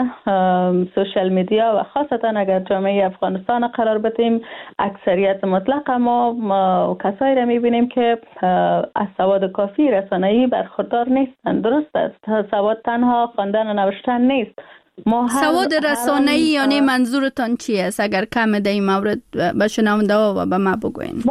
سوشال میدیا و خاصتا اگر جامعه افغانستان قرار بدیم، اکثریت مطلق ما کسایی را میبینیم که از سواد کافی رسانه‌ای برخوردار نیستند. درست است، سواد تنها خواندن و نوشتن نیست. سواد رسانه‌ای یعنی منظورتان چی است؟ اگر کم در این مورد به شنونده و به ما بگوین.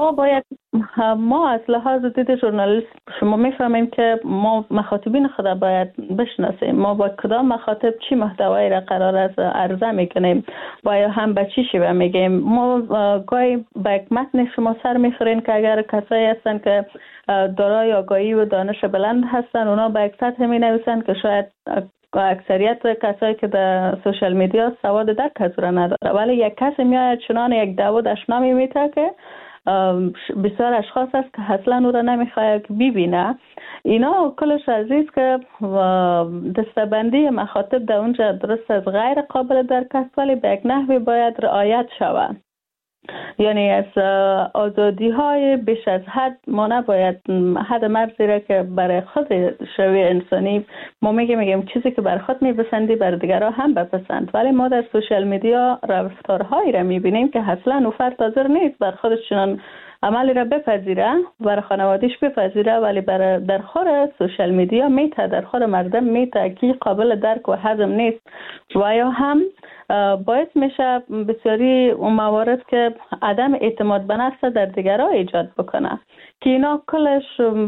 ما از لحاظ دید ژورنالیست شما میفهمیم که ما مخاطبین خود باید بشناسیم. ما با کدام مخاطب چی محتوایی را قرار است عرضه میکنیم و یا هم به چی شیوه میگیم. ما گاهی با یک متن شما سر میخورین که اگر کسایی هستن که دارای آگاهی و دانش بلند هستن، اونا به یک سطح می نویسن که شاید اکثریت کسایی که در سوشال میدیا سواد درک از را نداره، ولی یک کسی میاد چنان یک داود اشنا میمیته که بسیار اشخاص است که اصلا او را نمیخواد که ببینه. اینا کلش عزیز که دستبندی مخاطب در اونجا درست از غیر قابل درک است، ولی به یک نحوی باید رعایت شود. یعنی از آزادی های بیش از حد ما نباید حد مرزی را که برای خود شوی انسانی ما میگیم چیزی که بر خود میپسندی بر دیگرها هم بپسند، ولی ما در سوشال میدیا رفتارهایی را میبینیم که اصلا او فرد حاضر نیست بر خودش چنان عملی را بپذیره، بر خانوادیش بپذیره، ولی در خور سوشال میدیا میته، در خور مردم میته که قابل درک و هضم نیست و یا هم باعث میشه بسیاری اون موارد که عدم اعتماد به نفس در دیگرها ایجاد بکنه که اینا کلش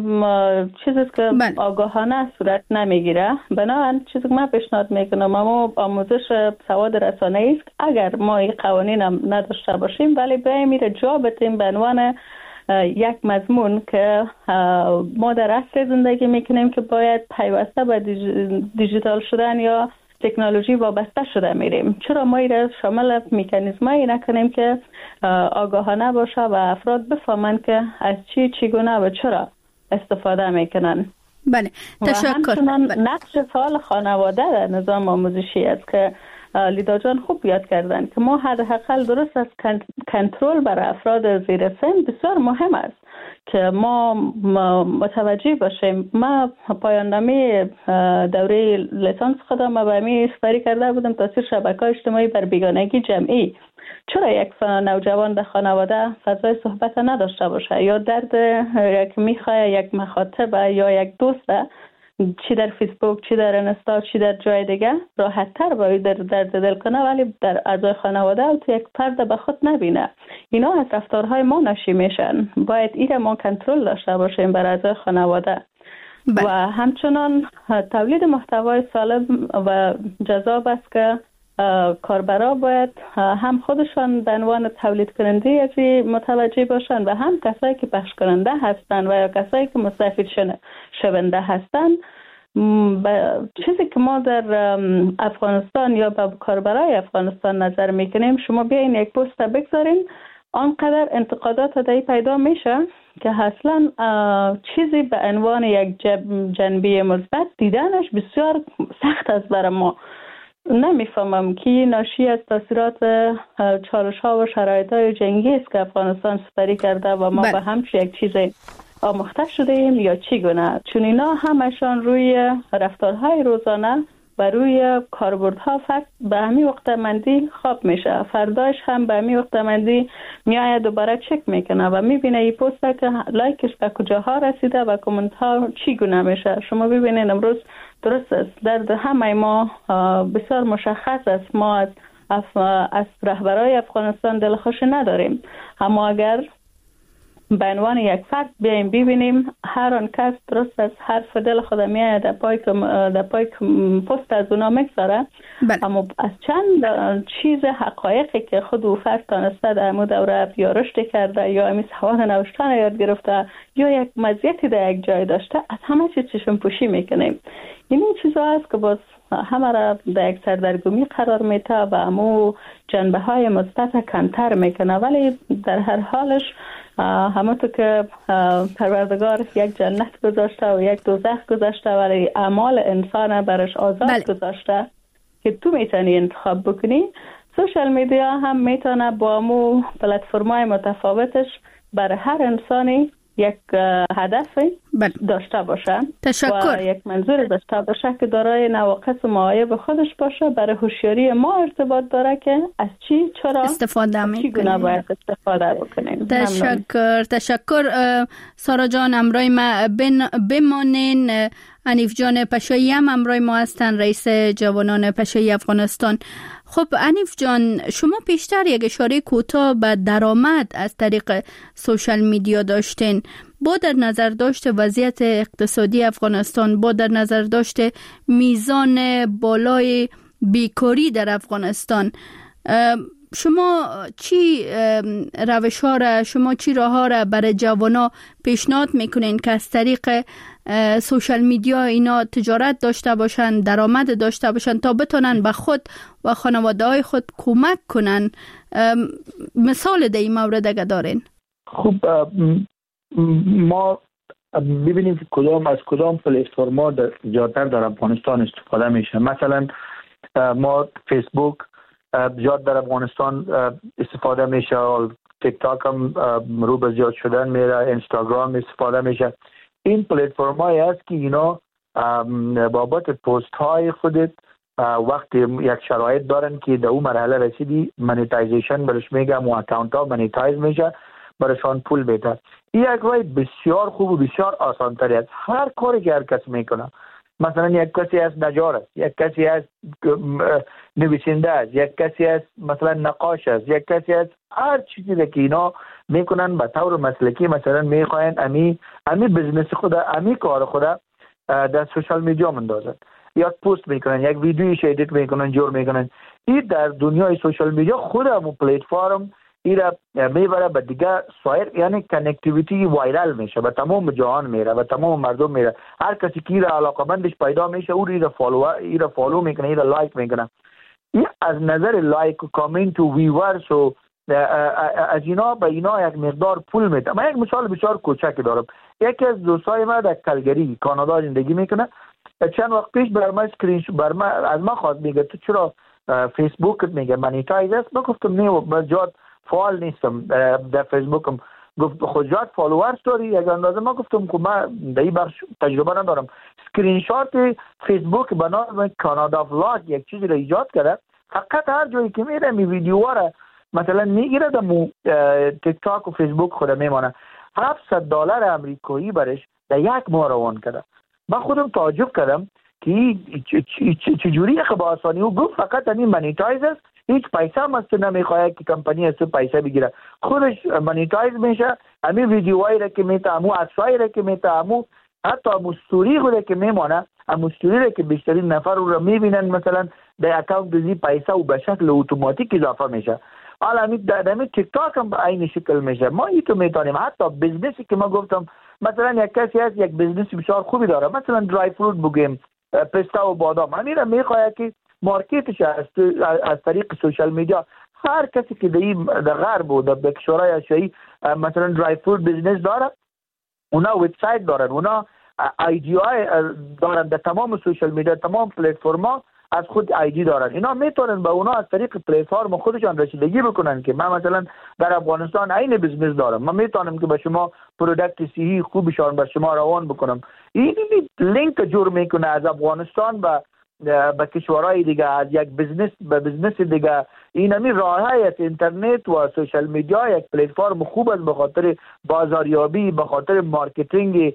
چیزی که آگاهانه صورت نمیگیره. بنابراین چیزی که من پیشنهاد میکنم ما آموزش سواد رسانه‌ای است. اگر ما این قوانین هم نداشته باشیم ولی بیایم میره جا بتیم به عنوان یک مضمون که ما در عصر زندگی میکنیم که باید پیوسته به دیجیتال شدن یا تکنولوژی وابسته شده میریم. چرا ما ایره شامل مکانیزمایی نکنیم که آگاهانه باشه و افراد بفهمن که از چگونه و چرا استفاده میکنن. بله، تشکر. نقش فعال خانواده در نظام آموزشی است که لیدا جان خوب یاد کردن که ما حداقل درست از کنترل بر افراد زیر سن بسیار مهم است که ما متوجه باشیم. ما پایان نامه دوره لیسانس خودم به می سپاری کرده بودم تاثیر شبکه‌های اجتماعی بر بیگانگی جمعی. چرا یک نوجوان در خانواده فضای صحبت نداشته باشه یا درد یک میخواه یک مخاطب یا یک دوست چی در فیسبوک، چی در اینستا، چی در جای دیگه راحت تر باید درد دل کنه، ولی در اعضای خانواده و تو یک پرده به خود نبینه. اینا از رفتارهای ما ناشی میشن. باید ایره ما کنترل داشته باشیم بر اعضای خانواده. و همچنان تولید محتوای سالم و جذاب است که کاربرا باید هم خودشان به عنوان تولید کننده ازی متوجه باشند و هم کسایی که پخش کننده هستند و یا کسایی که مستفید شونده هستند. چیزی که ما در افغانستان یا با کاربرای افغانستان نظر میکنیم، شما بیاین یک پست بگذارین آنقدر انتقادات دایی پیدا میشه که اصلا چیزی به عنوان یک جنبه مثبت دیدنش بسیار سخت است برای ما. نمیفهمم که ناشی از تاثیرات چالش ها و شرایط های جنگی است که افغانستان سپری کرده و ما به همچه یک چیز آموخته شده ایم یا چگونه، چون اینا همشان روی رفتارهای روزانه و روی کاربردها فقط به همین وقت مندی خواب میشه، فرداش هم به همین وقت مندی میآید دوباره چک میکنه و میبینه این پست که لایکش به کجاها رسیده و کامنت ها چگونه میشه. شما ببینید امروز درست است درد همه ما بسیار مشخص است. ما از رهبرای افغانستان دلخوشی نداریم، اما اگر به عنوان یک فرد بیایم ببینیم هر آن کس درست از حرف دل خود میاد در پای پست از اونا میگذاره، اما از چند چیز حقایقی که خود او فرد تانسته در امو دوره یا رشد کرده یا امی سواد نوشتن یاد گرفته یا یک مزیتی در یک جای داشته، از همه چیز چشم پوشی میکنیم. این چیزا است که باز همه را در یک سردرگمی قرار میده و امو جنبه های مثبت کمتر میکنه. ولی در هر حالش همونطور که پروردگار یک جنت گذاشته و یک دوزخ گذاشته، ولی اعمال انسان برش آزاد گذاشته که تو میتونی انتخاب بکنی. سوشال میدیا هم میتونه با امو پلتفرمای متفاوتش برای هر انسانی یک هدف داشته باشه. تشکر. و یک منظور داشته باشه که دارای نواقص و معایب خودش باشه. برای هوشیاری ما ارتباط داره که از چرا استفاده میکنیم، باید استفاده بکنیم. تشکر سارا جان، امرای ما بمانین. حنیف جان پشایی هم امرای ما هستن، رئیس جوانان پشایی افغانستان. خب حنیف جان، شما پیشتر یک اشاره کوتاه به درآمد از طریق سوشال میدیا داشتین. با در نظر داشت وضعیت اقتصادی افغانستان، با در نظر داشت میزان بالای بیکاری در افغانستان، شما چی روش‌ها را، شما چی راه‌ها را برای جوانا پیشنهاد میکنین که از طریق سوشال میدیا اینا تجارت داشته باشن، درآمد داشته باشن تا بتونن به خود و خانواده‌های خود کمک کنن؟ مثال در این مورد اگه دارین؟ خب ما ببینیم که کدام پلتفرم‌ها زیادتر در افغانستان استفاده میشه. مثلا ما فیسبوک زیاد در افغانستان استفاده میشه، تیک تاک هم رو به زیاد شدن میره، اینستاگرام استفاده میشه. این پلتفرم هایی هست که اینا بابت پست های خودت وقتی یک شرایط دارن که در اون مرحله رسیدی منیتایزیشن برش میگم و اکاونت ها منیتایز میشه، برشان پول بیده. این یک راه بسیار خوب و بسیار آسان تری است. هر کاری که هر کس میکنه، مثلا یک کسی از نجار است، یک کسی از نویسنده است، یک کسی از مثلا نقاش است، یک کسی از هر چیزی که اینا میکنن به طور مسلکی، مثلا میخواین امی بزنس خود، امی کار خود در سوشال میدیا مندازن، یا پست میکنن، یک ویدیویش ادیت میکنن، جور میکنن. این در دنیای سوشال میدیا خود همون پلتفرم ایرا میبره به دیگه سایر، یعنی کنکتیویتی وایرال میشه، به تمام جهان میره، به تمام مردم میره. هر کسی که ایرا علاقمندش پیدا میشه او ایرا فالو میکنه، ایرا لایک میکنه. این از نظر لایک و کامنت و ویورز و از اینا به اینا یک مقدار پول میده. من یک مثال بسیار کوچک دارم. یکی از دوستای ما در کلگری کانادا زندگی میکنه. چند وقت پیش بر من از ما خواست، میگه تو چرا فیسبوک میگه مانیتایز است؟ من گفتم نه، بجاد فعال نیستم در فیسبوکم. گفت خود جات فالوورز داری یک اندازه؟ ما گفتم که من در این بخش تجربه ندارم. اسکرین شات فیسبوک به نام کانادا ولاگ یک چیزی را ایجاد کرده، فقط هر جایی که میره می ویدیوها را مثلا میگیره در تیک تاک و فیسبوک خود میمانه. $700 امریکایی برش در یک ماه روان کرده. من خودم تعجب کردم که چجوری با آسانی او گفت فقط همین مانیتایز است، هیچ پیسه هم از تو نمیخواهد که کمپانی از تو پیسه بگیره، خودش مانیتایز میشه. همین ویدیوهایی را که میته، همون عکسایی را که میته، همون حتی همون ستوری خود که میمانه، همون ستوری را که بیشترین نفر رو میبینن مثلا در اکاونت دیزی پیسه و به شکل اتوماتیک اضافه میشه. حالا همین تیک تاک هم به این شکل میشه. ما این تو میتونیم حتی بزنسی که ما گفتم، مثلا یک کسی هست یک بزنس بسیار خوبی داره، مثلا درای فروت بگیم، پستا و بادام، همین را میخواهد که مارکتش از طریق سوشال میدیا. هر کسی که در غرب و در کشورهای آسیایی مثلا درای فروت بزنس داره، اونا وبسایت دارن، اونا آیدی های دارن در تمام سوشال میدیا، تمام پلتفرما از خود آیدی دارن. اینا میتونن به اونا از طریق پلتفرم خودشان رسیدگی بکنن که من مثلا در افغانستان این بزنس دارم، من میتونم که به شما پروداکت صحی خوبشان به شما روان بکنم. این لینک جور میکنه از افغانستان به کشورهای دیگه، از یک بزنس به بزنس دیگه. این همین راههای از اینترنت و سوشال میدیا یک پلتفرم خوب است به خاطر بازاریابی، به خاطر مارکتینگ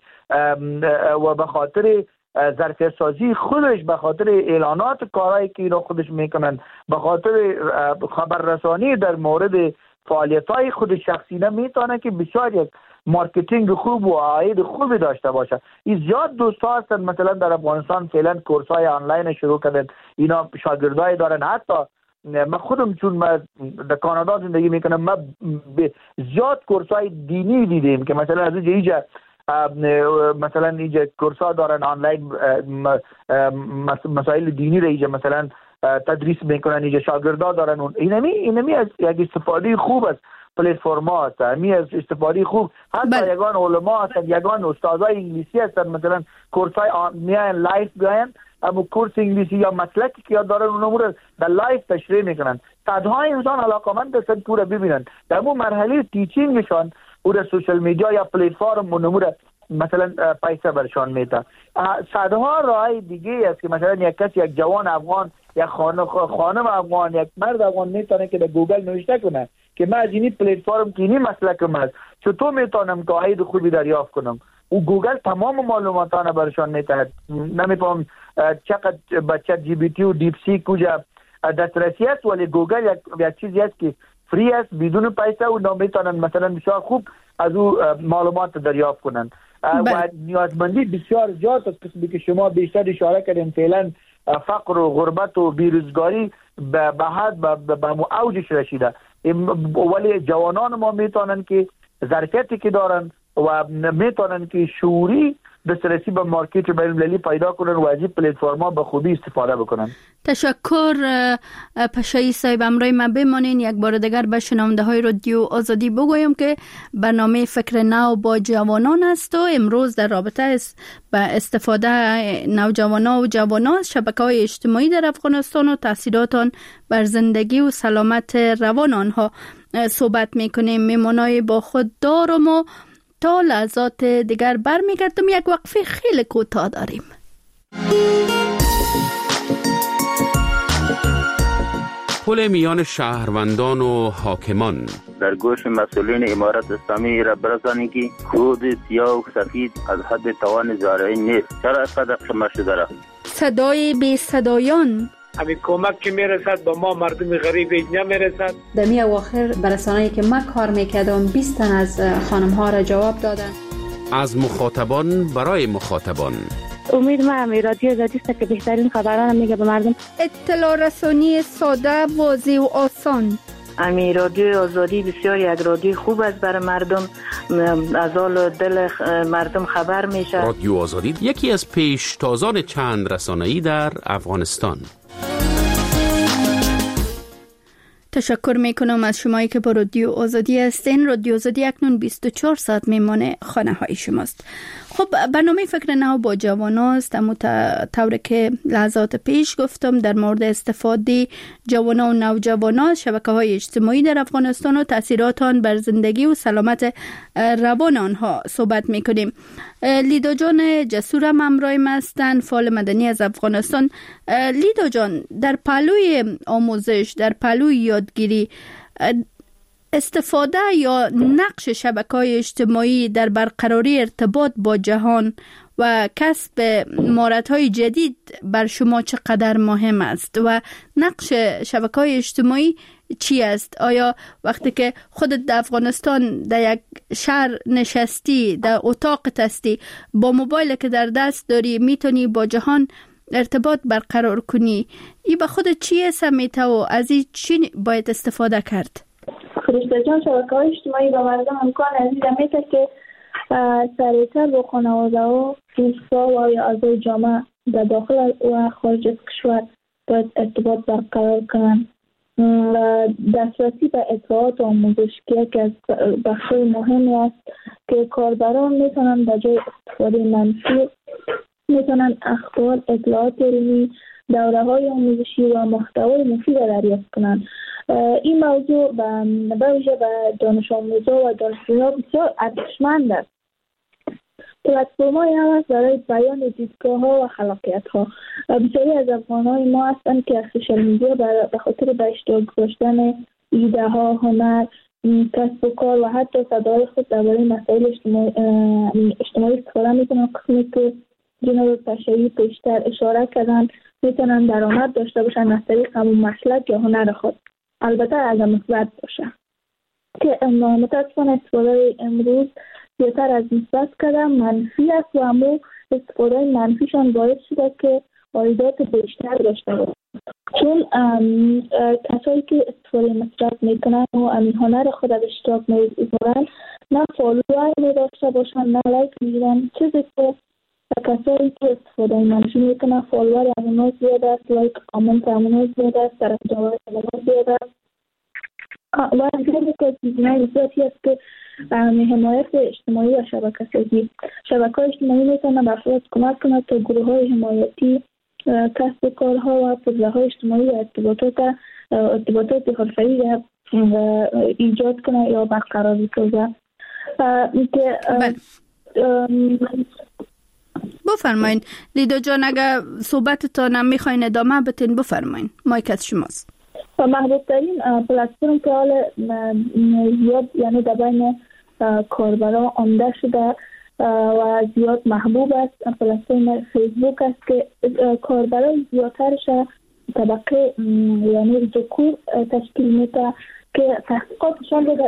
و به خاطر ظرفیت سازی خودش، به خاطر اعلانات کارهایی که اینا خودش میکنن، به خاطر خبررسانی در مورد فعالیت‌های خود شخصی میتونه که بسیار یک مارکتینگ خوب و عاید خوبی داشته باشه. این زیاد دوستا هستن مثلا در افغانستان فعلا کورس‌های آنلاین شروع کردن، اینا شاگردای دارن. حتی من خودم چون من در کانادا زندگی میکنم، من زیاد کورس‌های دینی دیدیم که مثلا از اینجا مثلا اینجا کورس‌ها دارن آنلاین، مسائل دینی را اینجا مثلا تدریس میکنن، اینجا شاگردا دارن. اینمی از یک استفاده خوب است پلتفرما هست، همی از استفاده خوب. حتی یگان علما هستن، یگان استادای انگلیسی هستن، مثلا کورس‌های میان لایف بیاین، اما کورس انگلیسی یا مسلکی که یاد دارن اونمو رو در لایف تشریح میکنن. صدها انسان علاقمند هستن پورا ببینن. در اون مرحله تیچینگشان او در سوشال میدیا یا پلتفرم اونمو رو مثلا پیسه برشان میده. صدها راه دیگه است که مثلا یک کسی، یک جوان افغان، یک خانم افغان، یک مرد افغان میتونه که در گوگل نوشته کنه که من از اینی پلتفرم که اینی مسلکم است، چطور میتونم که عاید خوبی دریافت کنم. و گوگل تمام معلوماتانه برشان میده. نمیفهم چقدر با چت جی پی تی و دیپ سی کجا دسترسی است، ولی گوگل یک چیزی است که فری است بدون پیسه و میتونن مثلا بسیار خوب از او معلومات دریافت کنن. و نیازمندی بسیار زیاد است که شما بیشتر اشاره کردین. فعلا فقر و غربت و بیروزگاری به حد به اوجش رسیده، ولی جوانان ما میتونن که ظرفیتی که دارن و میتونن که شعوری دسترسی به مارکت بین‌المللی پیدا کنن و از این پلتفرم‌ها به خوبی استفاده بکنن. تشکر پشایی صاحب. امروز ما بمانین یک بار دیگر به شنونده‌های رادیو آزادی بگویم که برنامه فکر نو با جوانان است و امروز در رابطه با استفاده نوجوانان و جوانان از شبکه‌های اجتماعی در افغانستان و تاثیرات آن بر زندگی و سلامت روان آنها صحبت می‌کنیم. میمونای با خود دارم و تا لحظات دیگر برمیگردم. یک وقفه خیلی کوتاه داریم. پل میان شهروندان و حاکمان. در گوش مسئولین امارت اسلامی را برسانید که کود سیاه و سفید از حد توان زارعی نیست. چرا اینقدر قمه شده را؟ صدای بی صدایان. همین کمک که میرسد به ما مردم غریب نمیرسد. در می اواخر برسانه‌ای که من کار میکردم 20 تن از خانم ها را جواب دادن. از مخاطبان برای مخاطبان. امید من رادیو آزادی است که بهترین خبران میگه به مردم. اطلاع رسانی ساده، واضح و آسان. امی رادیو آزادی بسیار یک رادیو خوب است برای مردم، از حال دل مردم خبر میشه. رادیو آزادی یکی از پیشتازان چند رسانه‌ای در افغانستان. تشکر میکنم از شمایی که با رادیو آزادی هستین. رادیو آزادی اکنون 24 ساعت میمانه خانه های شماست. خب برنامه فکر نو با جوانان است. اما طوری که لحظات پیش گفتم در مورد استفاده جوانان و نوجوانان شبکه‌های اجتماعی در افغانستان و تاثیرات آن بر زندگی و سلامت روان آنها صحبت میکنیم. لیدا جان جسور هم همراه ما هستند، فعال مدنی از افغانستان. لیدا جان، در پهلوی آموزش، در پهلوی یادگیری، استفاده یا نقش شبکه‌های اجتماعی در برقراری ارتباط با جهان و کسب مهارت‌های جدید بر شما چقدر مهم است و نقش شبکه‌های اجتماعی چی است؟ آیا وقتی که خودت در افغانستان در یک شهر نشستی، در اتاقت هستی، با موبایل که در دست داری میتونی با جهان ارتباط برقرار کنی، این به خودت چی سمیته و از این چی باید استفاده کرد؟ فرشته جان، شبکه‌های اجتماعی به مردم امکان عزیزم میده که سریعتر با خانواده و دوستا و یا اعضای جامعه در داخل و خارج از کشور باید ارتباط برقرار کنند. دسترسی به اطلاعات آموزشی که از بخش‌های مهمی است که کاربران میتونن به جای استفاده منفی میتونن اخبار، اطلاعات علمی، دوره‌های آموزشی و محتوای مفید دریافت کنند. این موضوع به ویژه به دانش آموزا و دانشجویان بسیار ارزشمند است. پلتفرم‌های هم است برای بیان دیدگاه‌ها و خلاقیت‌ها. بسیاری از افغان‌های ما هستند که از سوشال میدیا به خاطر به اشتراک گذاشتن ایده‌ها، هنر، کسب و کار و حتی صدای خود درباره مسائل اجتماعی استفاده می‌کنند. قسمی که جناب پشایی پیشتر اشاره کردن میتونن درآمد داشته باشن از طریق همون مسلک یا هنر خود، البته اگر مثبت باشه. که متاسفانه استفاده امروز زیادتر از مثبت کردن منفی است و همون استفاده منفیشان باعث شده که واردات بیشتر داشته باشن، چون کسایی که استفاده مثبت میکنن و هنر خود از اشتراک میذارن نه فالوور داشته باشن نه لایک میگیرن، چیزی که کسایی که استفاده منفی میکنن فالوور همونا زیاد است، لایک کامنت همونا زیاد است، طرف جواب همونا زیاد است. و اینجوری که چیزهای مثبتی است که حمایت اجتماعی و شبکه‌های اجتماعی میتونن به افراد کمک کنند تا گروه‌های حمایتی، کسب کارها و فضاهای اجتماعی و ارتباطات حرفه‌ای را ایجاد کنند یا برقرار کنند. بفرمایید لیدا جان، اگر صحبتتان میخواین ادامه بدین بفرمایید، مایک از شماست. محبوب ترین پلتفرم که حال زیاد یعنی در بین کاربران عمده شده و زیاد محبوب است پلتفرم فیسبوک است که کاربران زیادترش طبقه یعنی ذکور تشکیل میده که تحقیقاتشان رو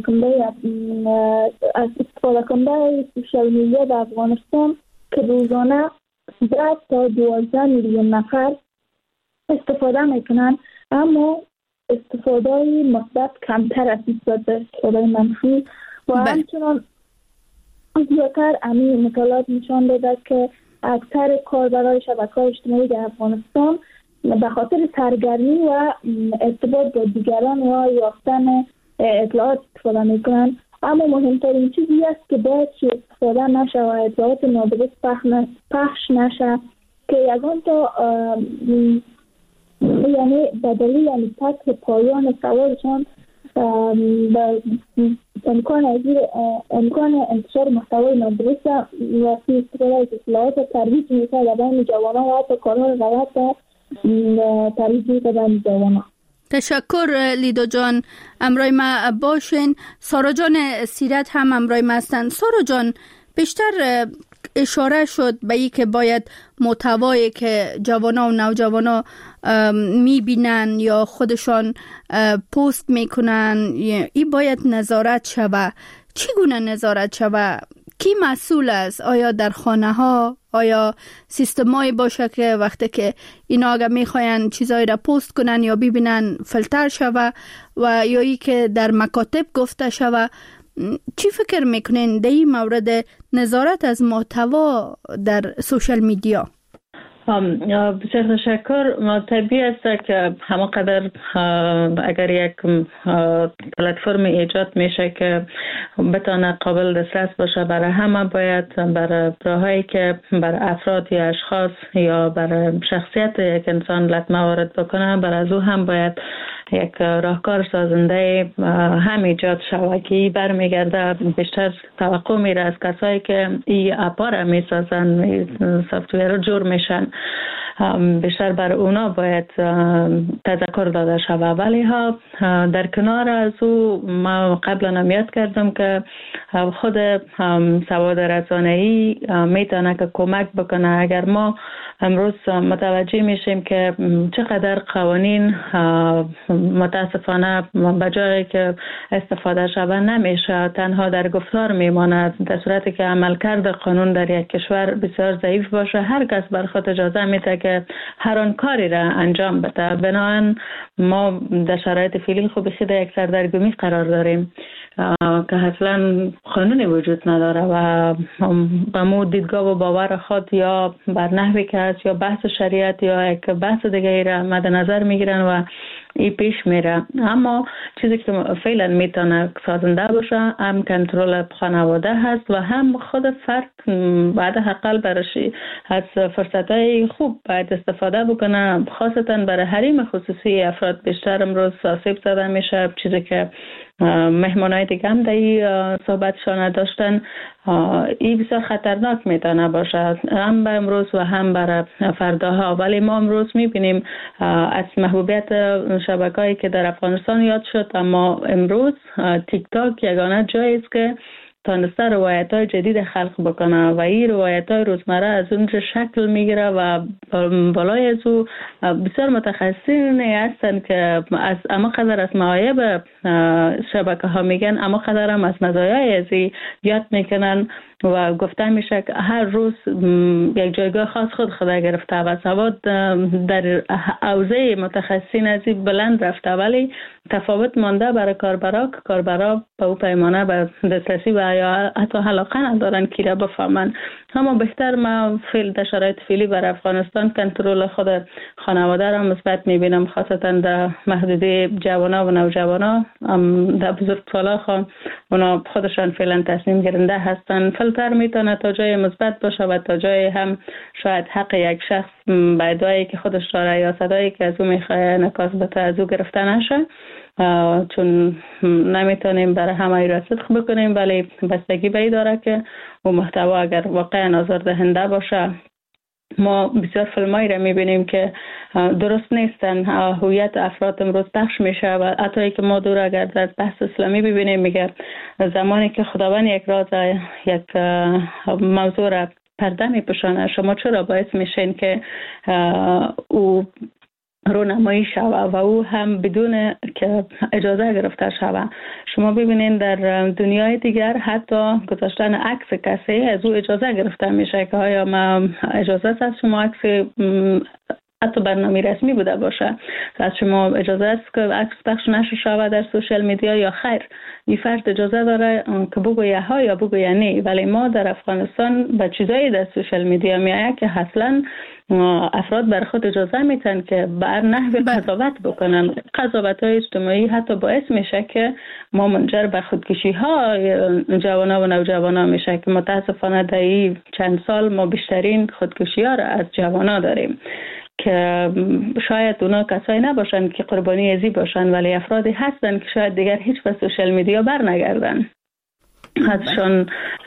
از استفاده کننده سوشال میدیا در افغانستان که روزانه 10 تا 12 میلیون نفر استفاده میکنن، اما استفاده مثبت کمتر از نسبت به استفاده منفی و همچنان زیادتر همین مطالعات نشان داده که اکثر کاربران شبکه‌های اجتماعی در افغانستان به خاطر سرگرمی و ارتباط با دیگران و یافتن اطلاعات استفاده میکنن، اما مهمترین چیزی است که باید استفاده نشه و اطلاعات نادرست پخش نشه که یگان تا یعنی به دلیل یعنی پس پایان سوالشان امکان انتشار محتوای نادرست و استفاده از اطلاعات ترویج میشه در بین جوانان و حتی کارهای غلط ترویج میشه در بین جوانان. تشکر لیدا جان، امرای ما باشین. سارا جان سیرت هم امرای ما هستن. سارا جان، بیشتر اشاره شد به این که باید محتوایی که جوانا و نوجوانا میبینن یا خودشان پست میکنن این باید نظارت شوه. چگونه نظارت شوه؟ کی مسئول است؟ آیا در خانه ها آیا سیستمایی باشه که وقتی که اینا اگه میخواین چیزایی را پست کنن یا ببینن فیلتر شوه و یا ای که در مکاتب گفته شوه؟ چی فکر میکنین در این مورد نظارت از محتوا در سوشال میدیا؟ بسیار تشکر. طبیعی است که همانقدر اگر یک پلتفرم ایجاد میشه که بتانه قابل دسترس باشه برای همه، باید برای راهایی که برای افراد یا اشخاص یا برای شخصیت یک انسان لطمه وارد بکنه، برای از او هم باید یک راهکار سازنده هم ایجاد شود که برمیگرده بیشتر توقع میره از کسایی که این اپا را میسازن، سافتویر رو جور میشن، بیشتر بر اونا باید تذکر داده شود. ولی ها در کنار از او ما قبلا هم یاد کردم که خود سواد رسانه‌ای میتونه که کمک بکنه. اگر ما امروز متوجه میشیم که چقدر قوانین متاسفانه به جایی که استفاده شود نمیشه، تنها در گفتار میماند، در صورتی که عملکرد قانون در یک کشور بسیار ضعیف باشه، هر کس بر خود اجازه میده که هر آن کاری را انجام بده. بنابراین ما در شرایط فعلی خود بسیار یک سردرگمی قرار داریم که اصلا قانونی وجود نداره و با مو دیدگاه و باور خود یا بر نحوی که هست یا بحث شریعت یا یک بحث دیگه را مد نظر میگیرن و این پیش میره. اما چیزی که فعلا میتونه سازنده باشه هم کنترل خانواده هست و هم خود فرد بعد حقل برشی از فرصتهای خوب باید استفاده بکنه، خاصتا برای حریم خصوصی افراد بیشتر امروز آسیب زده میشه. چیزی که مهمانای دیگه هم در صحبتشان داشتن، این بسیار خطرناک میتونه باشه هم برای امروز و هم برای فرداها. ولی ما امروز میبینیم از محبوبیت شبکه‌ای که در افغانستان یاد شد، اما امروز تیک تاک یگانه جایی است که تانسته روایت‌های جدید خلق بکنه و این روایت‌های روزمره از اونجا شکل میگیره و بالای از او بسیار متخصصین هستن که از اما قدر از معایب شبکه ها میگن، اما قدر هم از مزایای ازی یاد میکنن و گفته میشه که هر روز یک جایگاه خاص خود گرفته و سواد در حوزه متخصصین ازی بلند رفته، ولی تفاوت مانده برای کاربرا به او پیمانه به دسترسی و یا حتی علاقه ندارن که را بفهمن. اما بهتر ما در شرایط فعلی برای افغانستان کنترل خود خانواده را مثبت میبینم، خاصتا در محدوده جوانا و نوجوانا. در بزرگسالا اونا خودشان فعلا تصمیم گیرنده هستن. فیلتر میتونه تا جای مثبت باشه و تا جای هم شاید حق یک شخص به ادعایی که خودش داره یا صدایی که از او میخواه انعکاس بده از او گرفته نشه، چون نمیتونیم برای همه را صدق بکنیم، ولی بستگی به این داره که او محتوا اگر واقعا آزاردهنده باشه. ما بسیار فیلمایی را میبینیم که درست نیستن، هویت افراد امروز پخش میشه و حتی که ما دور اگر در بحث اسلامی ببینیم میگه زمانی که خداوند یک راز یک موضوع را پرده میپوشانه، شما چرا باعث میشین که او رونمایی شوه و او هم بدون که اجازه گرفته شوه؟ شما ببینید در دنیای دیگر حتی گذاشتن عکس کسی از او اجازه گرفته میشه که آیا ما اجازه است از شما عکس حتی برنامه رسمی بوده باشه از شما اجازه است که عکس پخش نشه شود در سوشال میدیا یا خیر؟ این فرد اجازه داره که بگویه ها یا بگویه نه. ولی ما در افغانستان به چیزایی در سوشال میدیا میایه که اصلا افراد بر خود اجازه میتن که بر نحو قضاوت بکنن. قضاوت های اجتماعی حتی باعث میشه که ما منجر به خودکشی ها جوانان و نوجوانان میشه که متاسفانه در این چند سال ما بیشترین خودکشی ها را از جوانان داریم که شاید اونا کسایی نباشن که قربانی ازی باشن، ولی افرادی هستن که شاید دیگر هیچ به سوشال میدیا بر نگردن، ازشان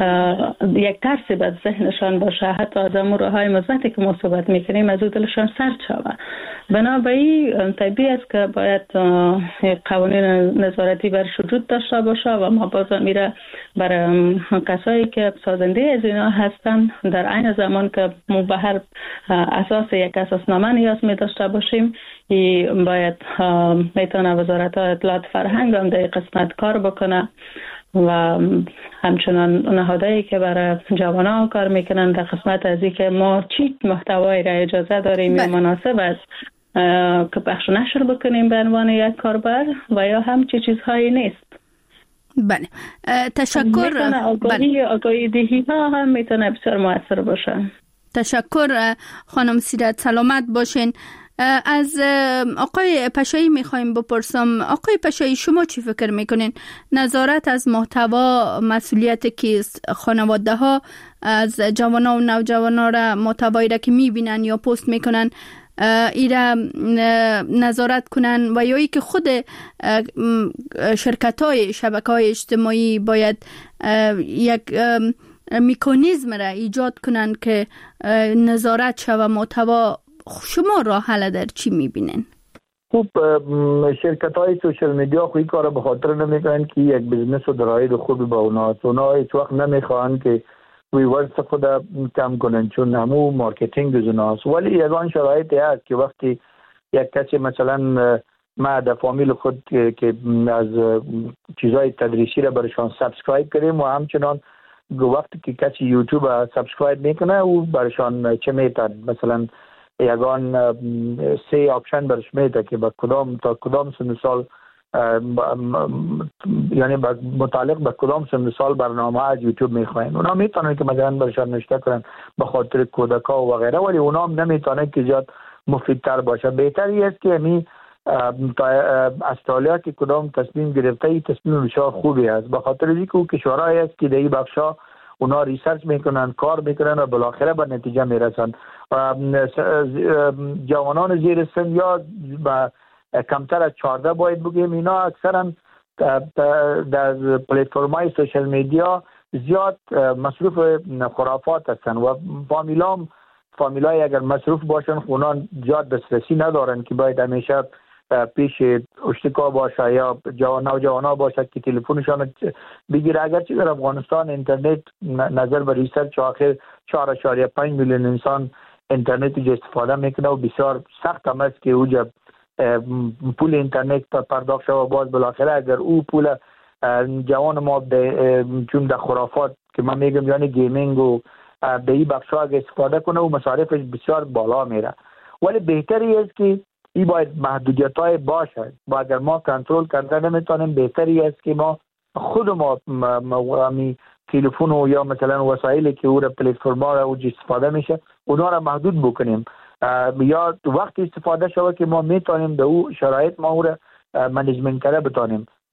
یک ترسی به ذهنشان باشه، حتی از امور های مثبتی که ما صحبت میکنیم از او دلشان سرد شود. بنابراین طبیعی است که باید قوانین نظارتی برش وجود داشته باشه و ما باز میره برای کسایی که سازنده از اینا هستن در عین زمان که ما به هر اساس یک اساسنامه نیاز می داشته باشیم. باید میتونه وزارت اطلاعات فرهنگ هم در قسمت کار بکنه و همچنان نهادهایی که برای جوانان کار میکنن در قسمت از اینکه ما چی محتوایی را اجازه داریم یا مناسب است که پخش نشر بکنیم به عنوان یک کاربر و یا هم چی چیزهایی نیست. بله، تشکر. آگاهی دهی ها هم میتونه بسیار مؤثر باشه. تشکر خانم سیرت، سلامت باشین. از آقای پشایی میخوایم بپرسم. آقای پشایی، شما چی فکر میکنین؟ نظارت از محتوا مسئولیت کیست؟ خانواده ها از جوانان و نوجوانان را محتوایی را که میبینن یا پست میکنن ایرا نظارت کنن و یا ای که خود شرکت های شبکه های اجتماعی باید یک مکانیزم را ایجاد کنن که نظارت شود محتوا؟ شما راه حل در چی میبینین؟ خوب، شرکت های سوشل میدیا خوی کار به خاطر نمیکنن که یک بزنس و درآمد خوبی با اونا هیچ وقت نمیخوان که ویورز خود کم کنن چون همو مارکتینگ از اوناست. ولی یگان شرایطی هست که وقتی یک کسی مثلا ما در فامیل خود که از چیزای تدریسی را برشان سابسکرایب کنیم و همچنان وقتی که کسی یوتیوب سابسکرایب میکنه او برشان چه میتن مثلا یگان 3 آپشن برش میده که با کدام تا کدام سن سال یعنی متعلق به کدام سن سال برنامه از یوتیوب میخواین. اونا میتونن که مثلا برشان نشته کنن به خاطر کودکا و غیره، ولی اونا هم نمیتونن که زیاد مفیدتر باشه. بهتری است که می استرالیا که کدام تصمیم گرفته ای تصمیم بسیار خوبی است، به خاطر اینکه او کشورهایی است که در این بخشا اونا ریسرچ میکنن، کار میکنن و بالاخره به نتیجه میرسن. جوانان زیر سن یا کمتر از 14 باید بگیم اینا اکثرا در پلتفرم‌های سوشال میدیا زیاد مصروف خرافات هستن و فامیلای اگر مصروف باشن اونا زیاد دسترسی ندارن که باید همیشه پیش اشتکا باشه یا نوجوانا باشه که تلفنشان بگیره. اگرچه در افغانستان اینترنت نظر به ریسرچ آخر 4.5 میلیون انسان اینترنت رو استفاده میکنه و بسیار سخت هم است که اوجا پول اینترنت پرداخت شود. باز بالاخره اگر او پول جوان ما چون در خرافات که من میگم یعنی گیمینگ و به این بخشا اگر استفاده کنه و مصارفش بسیار بالا میره. ولی بهتری است که این باید محدودیت های باشه و اگر ما کنترل کرده نمیتونیم بهتری است که ما خود ما تلفن و یا مثلا وسایلی که او را پلتفرما را استفاده میشه اونا را محدود بکنیم یا وقتی استفاده شود که ما میتونیم در او شرایط ما او را منیجمنت کرده بتانیم.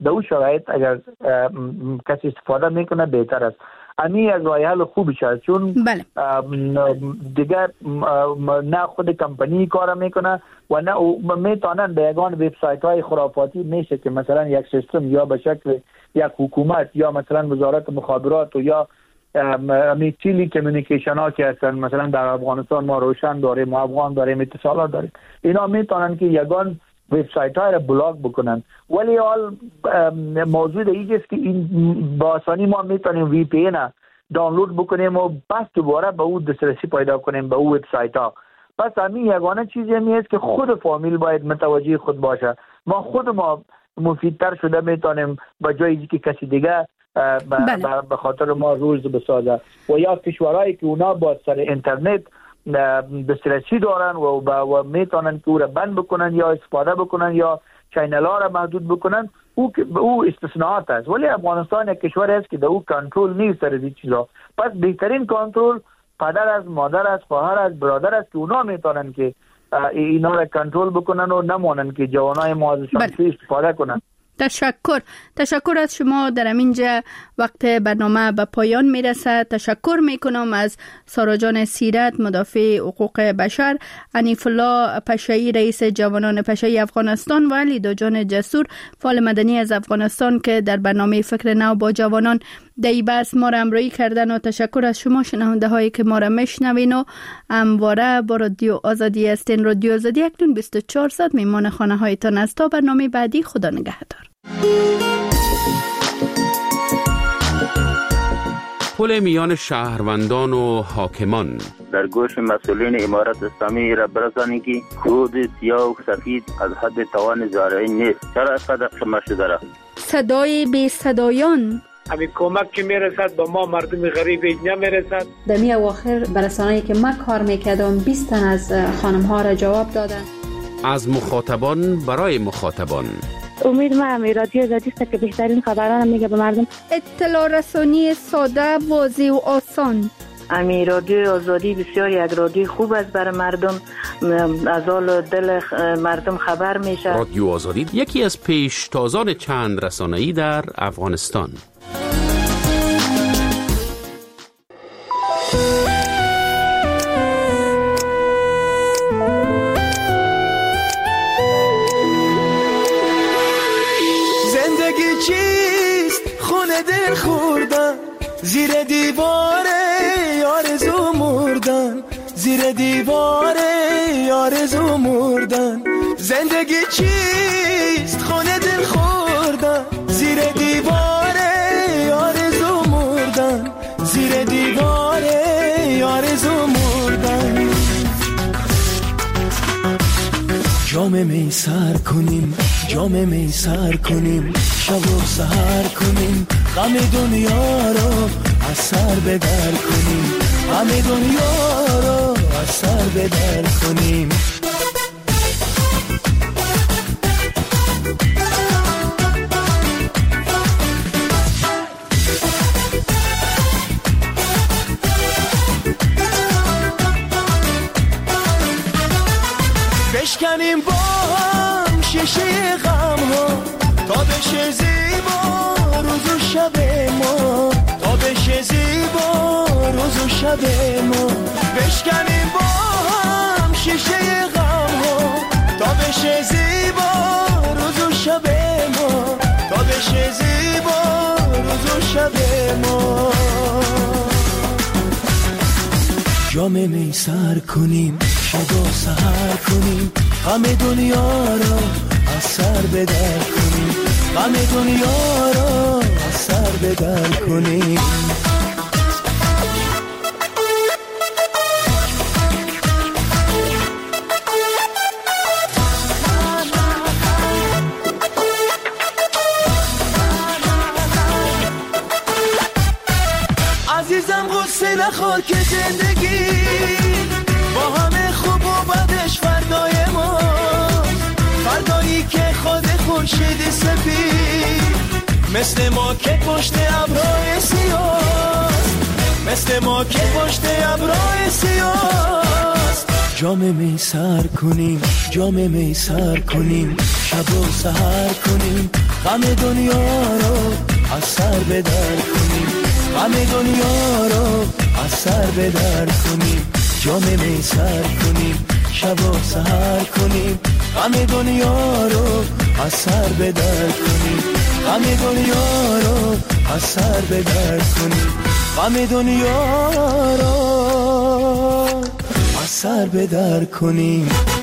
در اون شرایط اگر کسی استفاده میکنه بهتر است. امی از راه حل خوبی است، چون دیگر نه خود کمپانی کار میکنه و نه میتونن به یگان وبسایت های خرافاتی میشه که مثلا یک سیستم یا به شکل یک حکومت یا مثلا وزارت مخابرات و یا امی تیلی کمیونیکیشن ها که هستن، مثلا در افغانستان ما روشن داریم، ما افغان داریم، اتصالات داریم، اینا میتونن که یگان وبسایت های را بلاک بکنن. ولی حال موضوع دیگه است که این با آسانی ما میتونیم وی پی ان دانلود بکنیم و پس دوباره به اون دسترسی پیدا کنیم به اون وبسایت ها. پس همین یگانه چیزی همی است که خود فامیل باید متوجه خود باشه. ما خود ما مفیدتر شده میتونیم به جایی که کسی دیگه به خاطر ما روز بسازه. و یا کشورهایی که اونا با سر اینترنت دسترسی دارن و میتونن که او را بند بکنن یا استفاده بکنن یا چینل ها را محدود بکنن، او استثناءات است. ولی افغانستان یک کشور است که در او کنترل نیست سر این چیزا. پس بهترین کنترل پدر است، مادر است، خواهر است، برادر است که اونا میتونن که اینا را کنترل بکنن و نمونن که جوانای ما ازشان استفاده کنن. تشکر از شما. در اینجا وقت برنامه به پایان میرسد. تشکر میکنم از سارا جان سیرت، مدافع حقوق بشر، حنیف الله پشایی، رئیس جوانان پشایی افغانستان و لیدا جان جسور، فعال مدنی از افغانستان که در برنامه فکر نو با جوانان دی بس ما را همراهی کردن. و تشکر از شما شنونده هایی که ما را میشنوین و همواره با رادیو آزادی هستین. رادیو آزادی اکنون 24 ساعت میمان خانه هایتان است. تا برنامه بعدی، خدا نگهدار. پل میان شهروندان و حاکمان در گوش مسئولین امارت اسلامی را برسانی که خود سیاه و سفید از حد توان زارعی نیست. چرا اینقدر خمه شده را؟ صدای بی صدایان، همین کمک که میرسد با ما مردم غریب نمیرسد. در می اواخر برسانه‌ای که من کار میکردم 20 تن از خانم ها را جواب دادن. از مخاطبان برای مخاطبان. امید من رادیو آزادی است که بهترین خبران میگه به مردم. اطلاع رسانی ساده، واضح و آسان. امی رادیو آزادی بسیار یک رادیو خوب است برای مردم، از حال دل مردم خبر میشه. رادیو آزادی یکی از پیشتازان چند رسانه‌ای در افغانستان. دل خوردن زیر دیوار آرزو مردن، زیر دیوار آرزو مردن. زندگی چیست خونه دل خوردن زیر دیوار آرزو مردن، زیر دیوار آرزو مردن. جام می سر کنیم، جام می سر کنیم، شب و سحر کنیم، غم دنیا رو از سر بدر کنیم، غم دنیا رو از سر بدر کنیم. بشکنیم با هم شیشه غم ها تا بشه زیبا روز و شب ما، تا بشه زیبا روز و شب ما. بشکنیم با هم شیشه غم ها تا بشه زیبا روز و شب ما، تا بشه زیبا روز و شب ما. جام می سر کنیم، شب و سحر کنیم، غم دنیا رو از سر بدر کنیم، غم دنیا رو از سر بدر کنیم. عزیزم غصه نخور که زندگی با همه خوب و بدش فردای ما، فردایی که خود خورشید سفید مثل ما که پشت ابرهای سیاست، مثل ما که پشت ابرهای سیاست. جام می سر کنیم، جام می سر کنیم، شب و سحر کنیم، غم دنیا رو از سر بدر کنیم، غم دنیا رو از سر بدر کنیم، جام می سر کنیم، شب و سحر کنیم، غم دنیا رو از سر بدر کنیم، غم دنیا رو از سر بدر کنیم، غم دنیا رو از سر بدر کنیم.